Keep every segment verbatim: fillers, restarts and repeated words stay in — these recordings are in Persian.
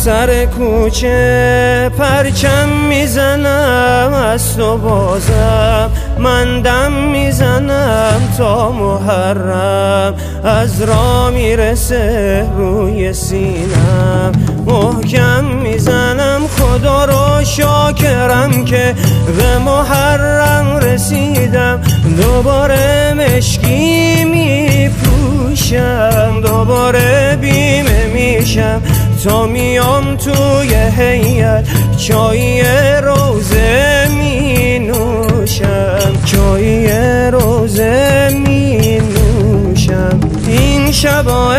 سر کوچه پرچم میزنم از تو بازم، من دم میزنم تا محرم از راه میرسه روی سینم، محکم میزنم خدا رو شاکرم که به محرم رسیدم، دوباره مشکی میپوشم، دوباره بیمه میشم تا میام توی هیئت چای روزه می نوشم، چای روزه می نوشم. این شبا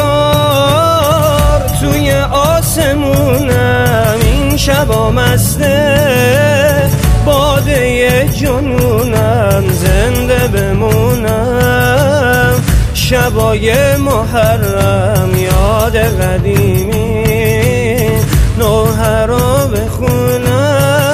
انگار توی آسمونم، این شبا مسته باده جنونم، زنده بمونم شبای محرم، یاد قدیمی نوحه رو بخونم.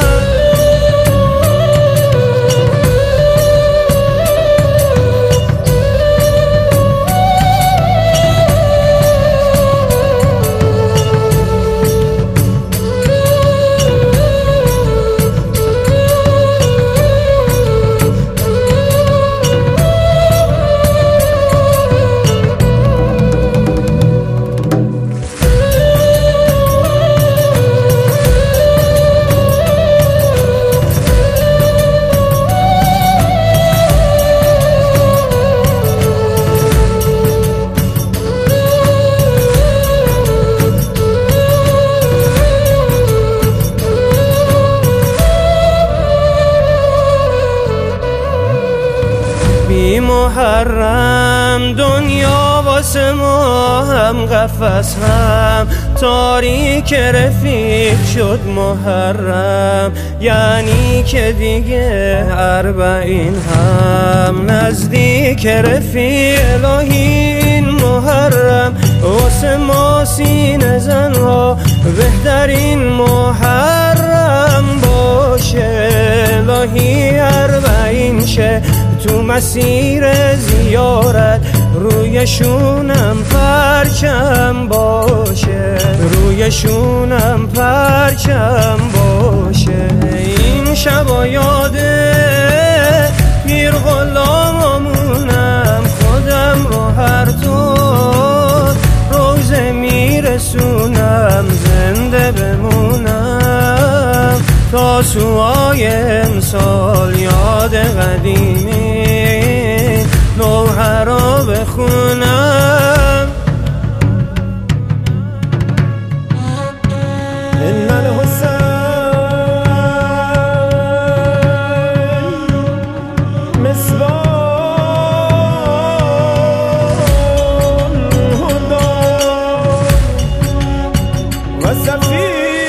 بی محرم دنیا واسه ما هم قفس هم تاریک رفیق شد محرم، یعنی که دیگه اربعین هم نزدیک رفیق الهی. این محرم واسه ما سینه زن ها بهترین محرم باشه، الهی اربعین شه تو مسیر زیارت روی شونم پرچم باشه، روی شونم پرچم باشه. این شبا یاده پیر غلاممونم، خودم رو هر طور روزه میرسونم، زنده بمونم تا سوای امسال، یاد قدیمی نوحه رو بخونم. ان الحسین مصباح الهدی و صفی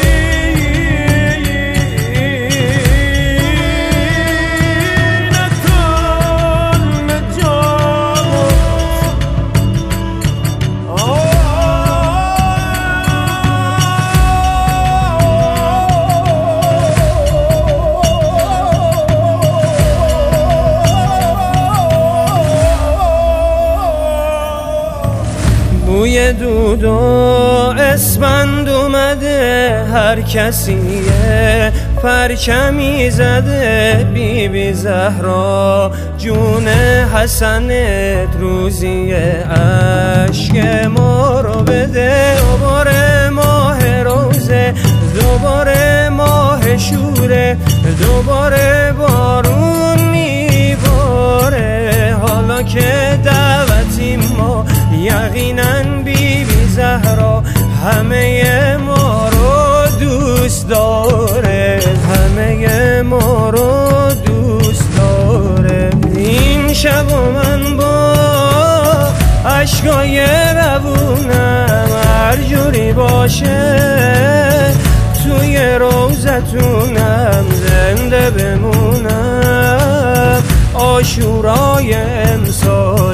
بوی دود و اسفند اومده، هر کسیه پرچمی زده، بی بی زهرا جون حسنت روزی عشق ما رو بده، دوباره ماه روزه، دوباره ماه شوره، دوباره بارون میباره، حالا که دعوتیم ما یقینا بی بی زهرا همه ما رو دوست داره، همه ما رو دوست داره. این شب و من با عشقای روونم هر جوری باشه توی روزتونم، زنده بمونم عاشورای امسال،